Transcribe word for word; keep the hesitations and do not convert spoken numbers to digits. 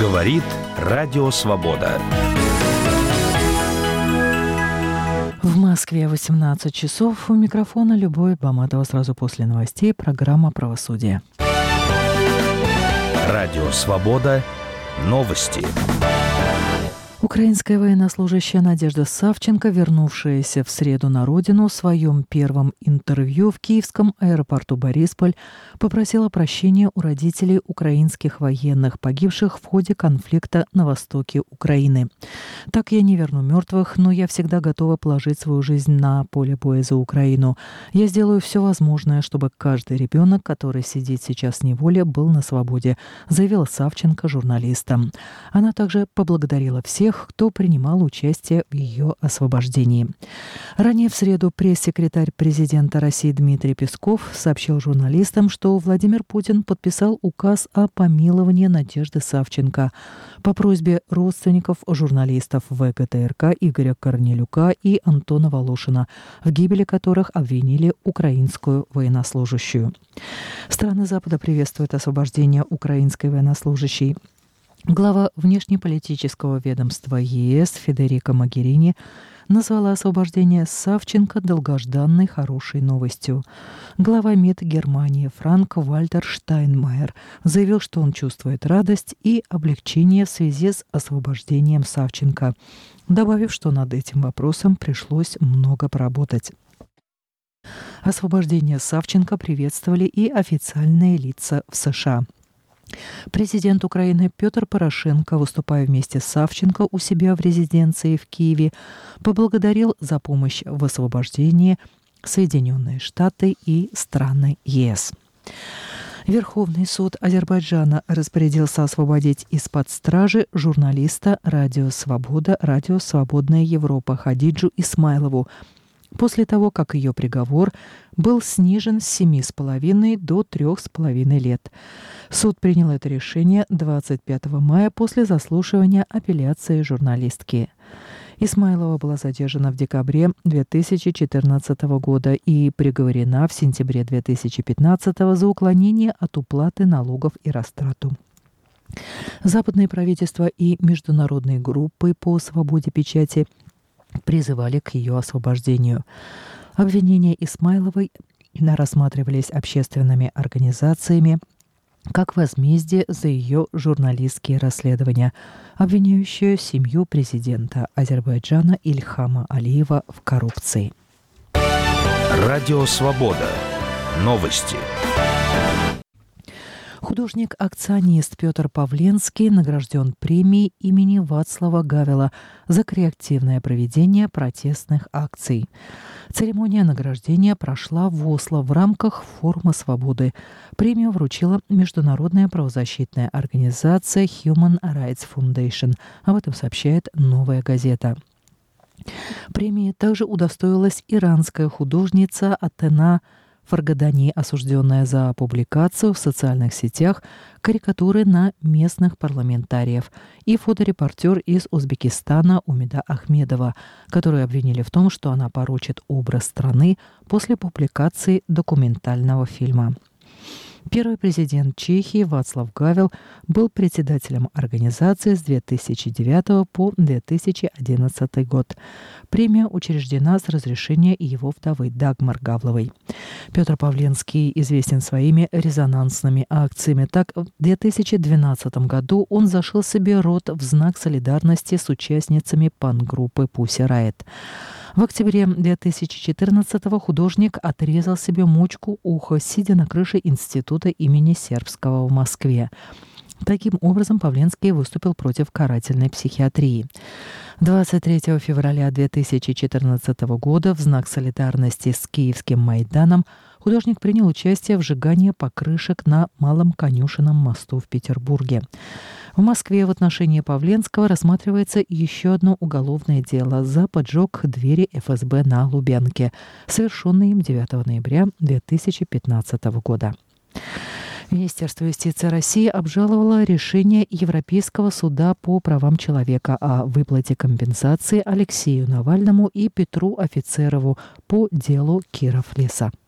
Говорит Радио Свобода. В Москве восемнадцать часов. У микрофона Любовь Баматова. Сразу после новостей программа «Правосудие». Радио Свобода. Новости. Украинская военнослужащая Надежда Савченко, вернувшаяся в среду на родину, в своем первом интервью в киевском аэропорту Борисполь попросила прощения у родителей украинских военных, погибших в ходе конфликта на востоке Украины. «Так я не верну мертвых, но я всегда готова положить свою жизнь на поле боя за Украину. Я сделаю все возможное, чтобы каждый ребенок, который сидит сейчас в неволе, был на свободе», заявила Савченко журналистам. Она также поблагодарила всех, кто принимал участие в ее освобождении. Ранее в среду пресс-секретарь президента России Дмитрий Песков сообщил журналистам, что Владимир Путин подписал указ о помиловании Надежды Савченко по просьбе родственников журналистов вэ гэ тэ эр ка Игоря Корнелюка и Антона Волошина, в гибели которых обвинили украинскую военнослужащую. Страны Запада приветствуют освобождение украинской военнослужащей. Глава внешнеполитического ведомства е эс Федерико Могерини назвала освобождение Савченко долгожданной хорошей новостью. Глава МИД Германии Франк-Вальтер Штайнмайер заявил, что он чувствует радость и облегчение в связи с освобождением Савченко, добавив, что над этим вопросом пришлось много поработать. Освобождение Савченко приветствовали и официальные лица в США. Президент Украины Петр Порошенко, выступая вместе с Савченко у себя в резиденции в Киеве, поблагодарил за помощь в освобождении Соединенные Штаты и страны е эс. Верховный суд Азербайджана распорядился освободить из-под стражи журналиста «Радио Свобода», «Радио Свободная Европа» Хадиджу Исмайлову, после того, как ее приговор был снижен с семи с половиной до трех с половиной лет. Суд принял это решение двадцать пятого мая после заслушивания апелляции журналистки. Исмайлова была задержана в декабре две тысячи четырнадцатого года и приговорена в сентябре две тысячи пятнадцатого за уклонение от уплаты налогов и растрату. Западные правительства и международные группы по свободе печати призывали к ее освобождению. Обвинения Исмайловой рассматривались общественными организациями как возмездие за ее журналистские расследования, обвиняющие семью президента Азербайджана Ильхама Алиева в коррупции. Радио Свобода. Новости. Художник-акционист Петр Павленский награжден премией имени Вацлава Гавела за креативное проведение протестных акций. Церемония награждения прошла в Осло в рамках Форума свободы. Премию вручила международная правозащитная организация Human Rights Foundation. Об этом сообщает «Новая газета». Премии также удостоилась иранская художница Атена Фаргадани, осужденная за публикацию в социальных сетях карикатуры на местных парламентариев, и фоторепортер из Узбекистана Умида Ахмедова, которую обвинили в том, что она порочит образ страны после публикации документального фильма. Первый президент Чехии Вацлав Гавел был председателем организации с две тысячи девятого по две тысячи одиннадцатый год. Премия учреждена с разрешения его вдовы Дагмар Гавловой. Петр Павленский известен своими резонансными акциями. Так, в две тысячи двенадцатом году он зашил себе рот в знак солидарности с участницами панк-группы Pussy Riot. В октябре две тысячи четырнадцатого художник отрезал себе мочку уха, сидя на крыше института имени Сербского в Москве. Таким образом, Павленский выступил против карательной психиатрии. двадцать третьего февраля две тысячи четырнадцатого года в знак солидарности с Киевским Майданом художник принял участие в сжигании покрышек на Малом Конюшенном мосту в Петербурге. В Москве в отношении Павленского рассматривается еще одно уголовное дело за поджог двери эф эс бэ на Лубянке, совершенное им девятого ноября две тысячи пятнадцатого года. Министерство юстиции России обжаловало решение Европейского суда по правам человека о выплате компенсации Алексею Навальному и Петру Офицерову по делу Киров-Леса.